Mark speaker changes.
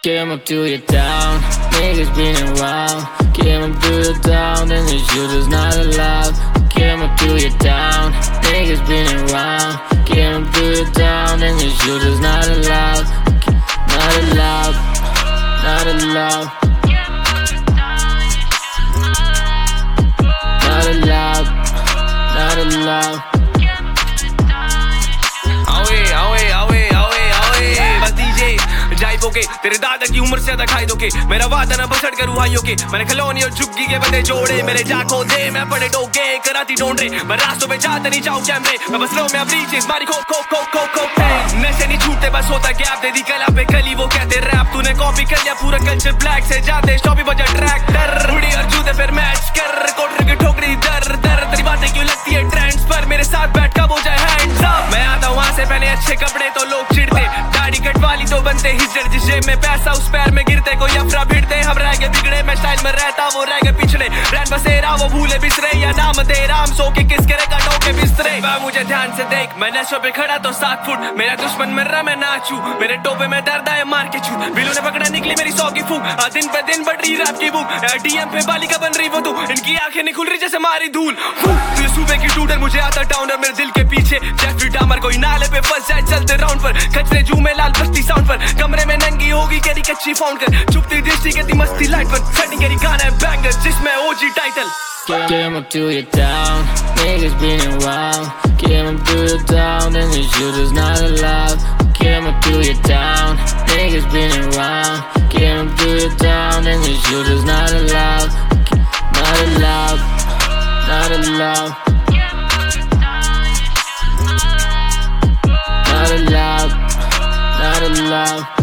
Speaker 1: Came up to your town, niggas been around. Came up to your town, and this shit is not allowed. Came up to your town, niggas been around. Came up to your town, and this shit is not allowed. Not allowed, not allowed. Not allowed, not allowed.
Speaker 2: जाइबोगे तेरे दादा की उम्र से ज्यादा खाई दोगे। मेरा वादा ना बसड़ करूँ भाइयों के। मैंने खिलौनी और झुग्गी के बंदे जोड़े। मेरे जाको दे मैं बड़े डोगे कराती ढूंढ रहे। मैं रास्तों में जाते नहीं जाऊँ कैमरे। मैं बस लो मैं अब रीचेस मारी खो खो खो खो खो नशे नहीं छूटते बस होता गैप दे दी कला पे कली वो कहते रैप। तूने कॉपी कर लिया पूरा कल्चर ब्लैक से जाते स्टॉपी बजा ट्रैक्टर बुढ़ी और जूते फिर मैच कर कोठरी की ठोकरी दर दर। तेरी बातें क्यों लगती है ट्रेंड्स पर मेरे साथ बैठ कब हो जाए हैंड्स अप। मैं आता वहाँ से पहने अच्छे कपड़े तो लोग चिढ़ते। दाढ़ी कटवा ली तो बनते हिजड़ जिस जेब में पैसा उस पैर में गिरते। कोई अफरा भिड़ते हम रह गए बिगड़े। मैं स्टाइल में रहता वो रह गए पिछड़े। रैन बसेरा वो भूले बिसरे या नाम तेरा हम सो के किस करे काटो के बिस्तरे। मुझे ध्यान से देख मैं नशों पे खड़ा तो 7 फुट। मेरा दुश्मन मर रहा मैं नाचू। मेरे टोपे में दर्द आए मार के छू। बिल्लू ने पकड़ा निकली मेरी 100 की फूक। दिन पे दिन बढ़ रही रैप की बुक। डीएम पे बालिका बन रही वो तू। इनकी आंखें नहीं खुल रही जैसे मारी धूल। सुबह की टूटर मुझे आता डाउनर मेरे दिल के पीछे। जेफरी डामर कोई नाले पे फंस जाए चलते राउंड पर। खचरे जू में लाल बस्ती साउंड पर। कमरे में नंगी होगी केरी कच्ची फाउंड कर। चुपती दृष्टि कहती मस्ती लाइट पर। सेटिंग केरी गाना है बैंगर जिसमें OG title.
Speaker 1: Came up to your town, niggas been around. Came up to your town, and this shit is not allowed. Came up to your town, niggas been around. Came up to your town, and this shit is not allowed. Not allowed, not allowed. Not allowed, not allowed.